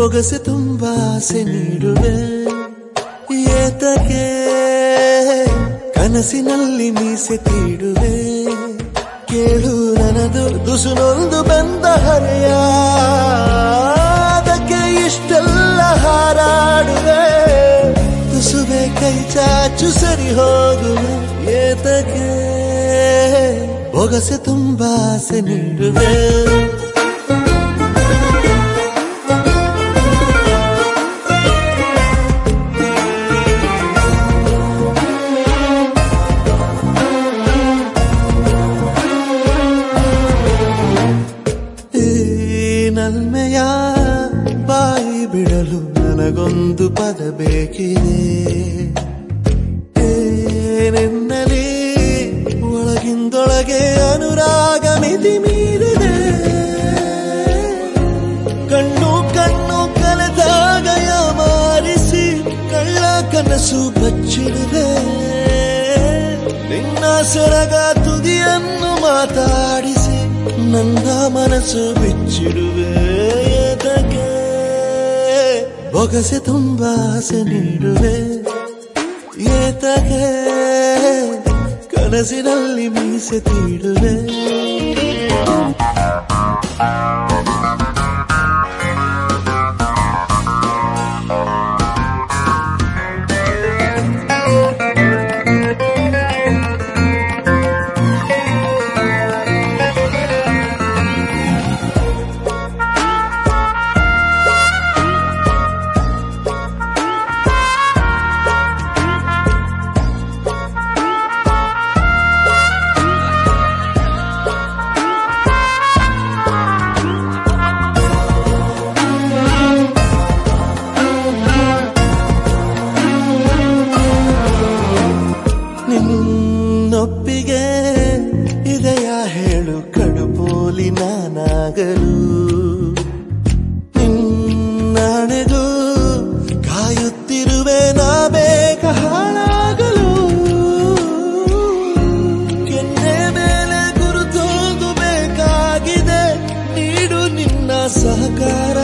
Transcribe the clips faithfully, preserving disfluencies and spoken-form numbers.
ಬೊಗಸೆ ತುಂಬಾ ಆಸೆ ನೀಡುವೆ ಏತಕ್ಕೆ ಕನಸಿನಲ್ಲಿ ಮೀಸೆ ತೀಡುವೆ ಕೇಳು ನನದು ತುಸುನೊಂದು ಬಂದ ಹರೆಯ ಅದಕ್ಕೆ ಇಷ್ಟೆಲ್ಲ ಹಾರಾಡುವೆ ತುಸುವೆ ಕೈ ಚಾಚು ಸರಿ ಹೋಗುವೆ ಏತಕ್ಕೆ ಬೊಗಸೆ ತುಂಬಾ ಆಸೆ ನೀಡುವೆ ನಲ್ಮೆಯ ಬಾಯಿ ಬಿಡಲು ನನಗೊಂದು ಪದ ಬೇಕಿದೆ ಏನೆನ್ನಲಿ ಒಳಗಿಂದೊಳಗೆ ಅನುರಾಗ ಮಿತಿ ಮೀರಿದೆ ಕಣ್ಣು ಕಣ್ಣು ಕಲೆದಾಗ ಮಾರಿಸಿ ಕಳ್ಳ ಕನಸು ಬಚ್ಚಿಡುವೆ ನಿನ್ನ ಸೆರಗ ತುದಿಯನ್ನು ಮಾತಾಡಿಸಿ ನಂದ ಮನಸ್ಸು ಬಿಚ್ಚಿಡುವೆ ಏತಕ್ಕೆ ಬೊಗಸೆ ತುಂಬಾ ಆಸೆ ನೀಡುವೆ ಏತಕ್ಕೆ ಕನಸಿನಲ್ಲಿ ಮೀಸೆ ತೀಡುವೆ ನಿನ್ನೊಪ್ಪಿಗೆ ಇದೆಯ ಹೇಳು ಕಡುಪೋಲಿ ನಾನಾಗಲು ನಿನ್ನಣೆಗೂ ಕಾಯುತ್ತಿರುವೆ ನಾ ಬೇಗ ಹಾಳಾಗಲು ಕೆನ್ನೆ ಮೇಲೆ ಗುರುತೋದು ಬೇಕಾಗಿದೆ ನೀಡು ನಿನ್ನ ಸಹಕಾರ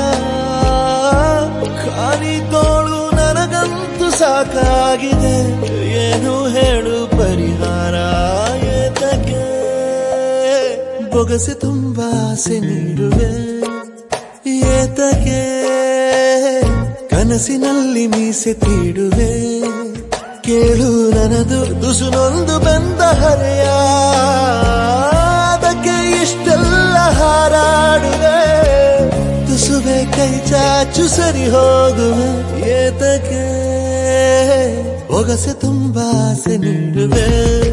ಖಾಲಿ ತೋಳು ನನಗಂತೂ ಸಾಕಾಗಿದೆ ಏನು ಹೇಳು ಪರಿಹಾರ ಏತಕ್ಕೆ ಬೊಗಸೆ ತುಂಬಾ ಆಸೆ ನೀಡುವೆ ಏತಕ್ಕೆ ಕನಸಿನಲ್ಲಿ ಮೀಸೆ ತೀಡುವೆ ಕೇಳು ನನದು ತುಸುನೊಂದು ಬಂದ ಹರೆಯ ಅದಕ್ಕೆ ಇಷ್ಟೆಲ್ಲ ಹಾರಾಡುವೆ ತುಸುವೆ ಕೈ ಚಾಚು ಸರಿ ಹೋಗುವೆ ಏತಕ್ಕೆ ಬೊಗಸೆ ತುಂಬಾ ಆಸೆ ನೀಡುವೆ